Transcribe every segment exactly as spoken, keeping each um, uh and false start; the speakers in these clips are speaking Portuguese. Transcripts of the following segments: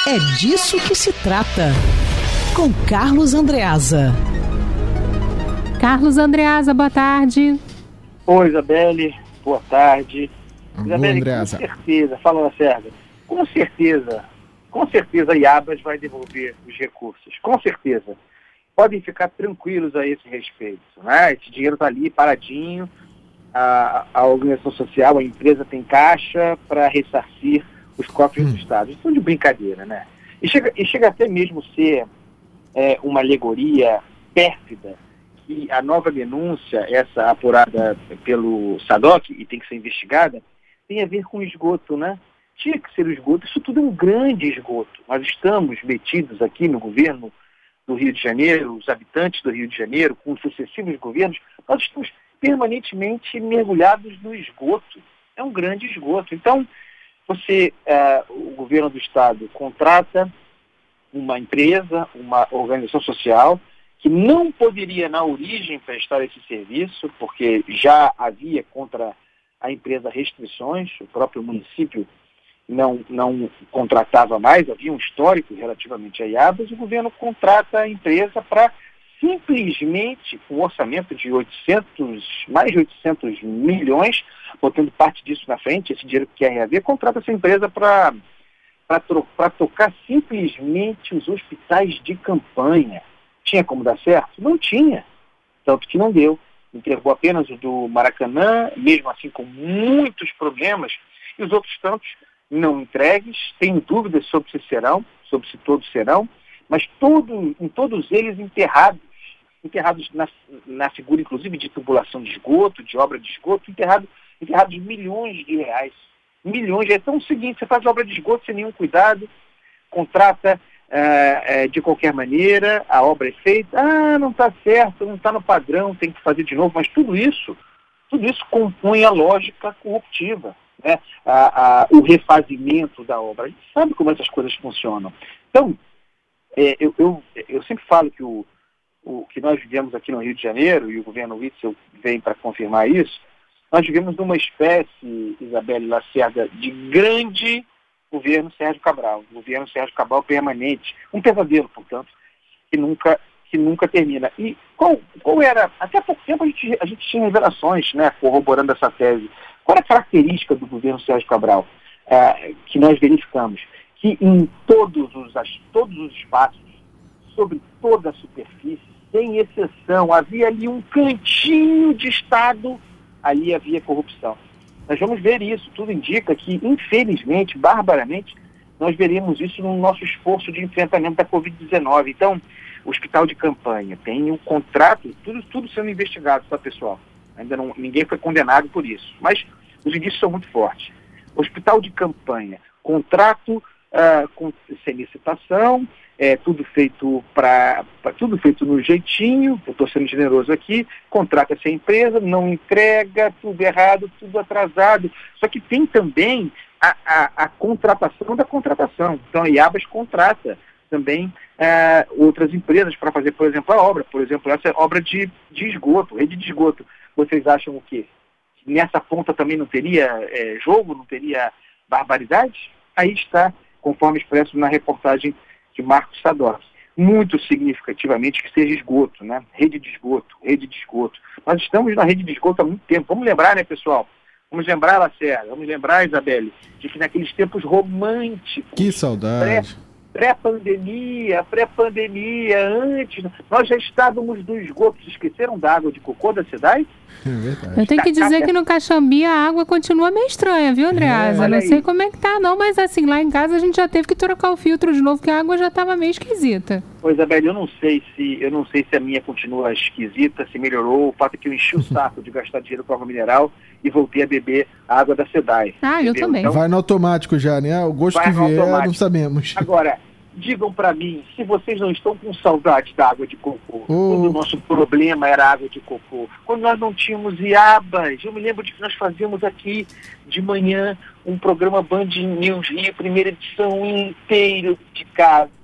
É disso que se trata. Com Carlos Andreasa. Carlos Andreasa, boa tarde. Oi, Isabelle, boa tarde. Alô, Isabelle, Andreasa. com certeza, fala na Serra, com certeza, com certeza a Iabas vai devolver os recursos, com certeza. Podem ficar tranquilos a esse respeito, né? Esse dinheiro está ali paradinho, a, a organização social, a empresa tem caixa para ressarcir os cofres hum. do Estado. Isso é de brincadeira, né? E chega, e chega até mesmo ser é, uma alegoria pérfida, que a nova denúncia, essa apurada pelo Sadoc e tem que ser investigada, tem a ver com esgoto, né? Tinha que ser o esgoto, isso tudo é um grande esgoto. Nós estamos metidos aqui no governo do Rio de Janeiro, os habitantes do Rio de Janeiro, com os sucessivos governos, nós estamos permanentemente mergulhados no esgoto. É um grande esgoto. Então, você, uh, o governo do Estado contrata uma empresa, uma organização social, que não poderia, na origem, prestar esse serviço, porque já havia contra a empresa restrições, o próprio município não, não contratava mais, havia um histórico relativamente a Iabas, e o governo contrata a empresa para simplesmente, com um orçamento de oitocentos, mais de oitocentos milhões, botando parte disso na frente, esse dinheiro que quer reaver, contrata essa empresa para para tocar simplesmente os hospitais de campanha. Tinha como dar certo? Não tinha. Tanto que não deu. Entregou apenas o do Maracanã, mesmo assim com muitos problemas, e os outros tantos não entregues. Tenho dúvidas sobre se serão, sobre se todos serão, mas todo, em todos eles enterrados, enterrados na, na figura, inclusive, de tubulação de esgoto, de obra de esgoto, enterrado, enterrados milhões de reais. Milhões de reais. Então é o seguinte, você faz obra de esgoto sem nenhum cuidado, contrata uh, uh, de qualquer maneira, a obra é feita, ah, não está certo, não está no padrão, tem que fazer de novo, mas tudo isso, tudo isso compõe a lógica corruptiva, né? a, a, o refazimento da obra. A gente sabe como essas coisas funcionam. Então, é, eu, eu, eu sempre falo que o, o que nós vivemos aqui no Rio de Janeiro, e o governo Witzel vem para confirmar isso, nós vivemos numa espécie, Isabelle Lacerda, de grande governo Sérgio Cabral, governo Sérgio Cabral permanente, um pesadelo, portanto, que nunca, que nunca termina. E qual, qual era, até há pouco tempo a gente, a gente tinha revelações, né, corroborando essa tese. Qual era a característica do governo Sérgio Cabral, é, que nós verificamos? Que em todos os, todos os espaços, sobre toda a superfície, sem exceção, havia ali um cantinho de Estado, ali havia corrupção. Nós vamos ver isso, tudo indica que, infelizmente, barbaramente, nós veremos isso no nosso esforço de enfrentamento da covid dezenove. Então, o hospital de campanha tem um contrato, tudo, tudo sendo investigado, tá, pessoal? Ainda não, ninguém foi condenado por isso, mas os indícios são muito fortes. Hospital de campanha, contrato uh, com, sem licitação, é, tudo feito para tudo feito no jeitinho, eu estou sendo generoso aqui, contrata essa empresa, não entrega, tudo errado, tudo atrasado. Só que tem também a, a, a contratação da contratação. Então a Iabas contrata também é, outras empresas para fazer, por exemplo, a obra. Por exemplo, essa obra de, de esgoto, rede de esgoto. Vocês acham o quê? Nessa ponta também não teria é, jogo, não teria barbaridade? Aí está, conforme expresso na reportagem de Marcos Sadoc, muito significativamente que seja esgoto, né? Rede de esgoto, rede de esgoto. Nós estamos na rede de esgoto há muito tempo. Vamos lembrar, né, pessoal? Vamos lembrar, Lacerda, vamos lembrar, Isabelle, de que naqueles tempos românticos... Que saudade! Pré, pré-pandemia, pré-pandemia, antes... Nós já estávamos no esgoto. Esqueceram da água de cocô da cidade? É verdade. Eu tenho que dizer que no Caxambi a água continua meio estranha, viu, Andreasa? É, eu não olha sei aí. como é que tá, não, mas assim, lá em casa a gente já teve que trocar o filtro de novo, porque a água já estava meio esquisita. Pois, Isabelle, eu não sei se eu não sei se a minha continua esquisita, se melhorou. O fato é que eu enchi o saco de gastar dinheiro com água mineral e voltei a beber a água da SEDAI. Ah, eu entendeu? também. Então, Vai no automático já, né? O gosto Vai que no vier, automático. não sabemos. agora, digam para mim se vocês não estão com saudade da água de cocô. Quando o nosso problema era água de cocô. Quando nós não tínhamos Iabas. Eu me lembro de que nós fazíamos aqui de manhã um programa Band News Rio, primeira edição inteiro de casa.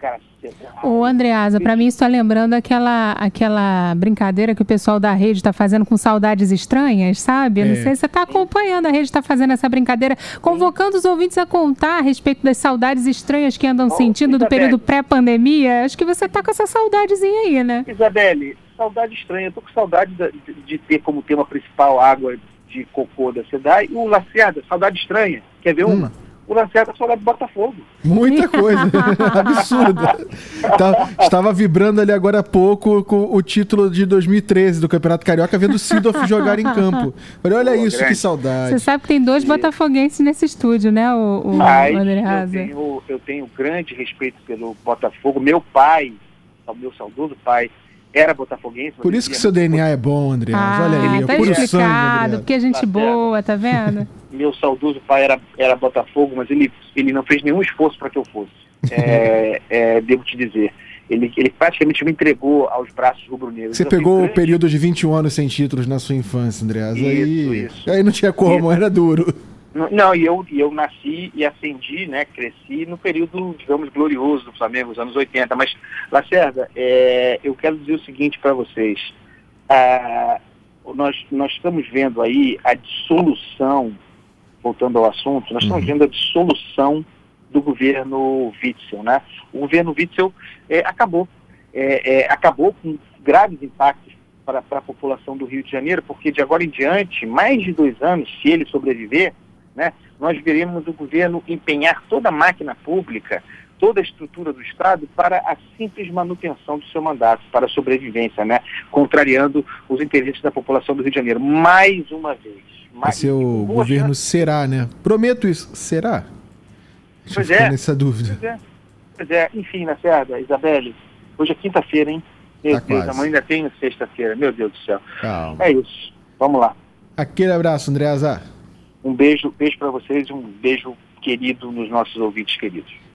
descarcerado. Ô, Andreasa, pra mim isso tá lembrando aquela, aquela brincadeira que o pessoal da rede tá fazendo com saudades estranhas, sabe? Eu É. Não sei se você tá acompanhando, a rede tá fazendo essa brincadeira, convocando os ouvintes a contar a respeito das saudades estranhas que andam Ô, sentindo do Isabelle. período pré-pandemia. Acho que você tá com essa saudadezinha aí, né? Isabelle, saudade estranha. Eu tô com saudade da- de, de ter como tema principal água de cocô da cidade. E o Lacerda, saudade estranha. Quer ver uma? Hum. O Lacerda só lá do Botafogo. Muita coisa. Absurda. Tá- estava vibrando ali agora há pouco com o título de dois mil e treze do Campeonato Carioca, vendo o Sidorf jogar em campo. Falei, olha Pô, isso, grande. que saudade. Você sabe que tem dois botafoguenses nesse estúdio, né, o, o Mas André eu Raza? tenho, eu tenho grande respeito pelo Botafogo. Meu pai, o meu saudoso pai, era botafoguense. Por isso que seu D N A é bom, André. Ah, Olha aí, é tá puro sangue, explicado, André. porque a gente Tá certo. boa, tá vendo? Meu saudoso pai era, era Botafogo, mas ele, ele não fez nenhum esforço para que eu fosse. É, é, devo te dizer. Ele, ele praticamente me entregou aos braços rubro-negros. Você Eu tenho pegou o grande- período de vinte e um anos sem títulos na sua infância, André. Aí, Isso, isso. aí não tinha como, era duro. Não, Não, e eu, e eu nasci e ascendi, né, cresci no período, digamos, glorioso do Flamengo, os anos oitenta. Mas, Lacerda, é, eu quero dizer o seguinte para vocês. Ah, nós, nós estamos vendo aí a dissolução, voltando ao assunto, nós estamos Uhum. vendo a dissolução do governo Witzel, né? O governo Witzel é, acabou. É, é, acabou com graves impactos para, para a população do Rio de Janeiro, porque de agora em diante, mais de dois anos, se ele sobreviver, né, nós veremos o governo empenhar toda a máquina pública, toda a estrutura do Estado para a simples manutenção do seu mandato, para a sobrevivência, né, contrariando os interesses da população do Rio de Janeiro. Mais uma vez. Vai Mais, ser o com boa governo chance. será, né? Prometo isso. Será? Deixa eu Pois ficar é. nessa dúvida. Pois é. Pois é. Enfim, Lacerda, Isabelle, hoje é quinta-feira, hein? Meu Tá Deus, quase. amanhã ainda tem sexta-feira. Meu Deus do céu. Calma. É isso. Vamos lá. Aquele abraço, André Azar. Um beijo, beijo para vocês, um beijo querido nos nossos ouvintes queridos.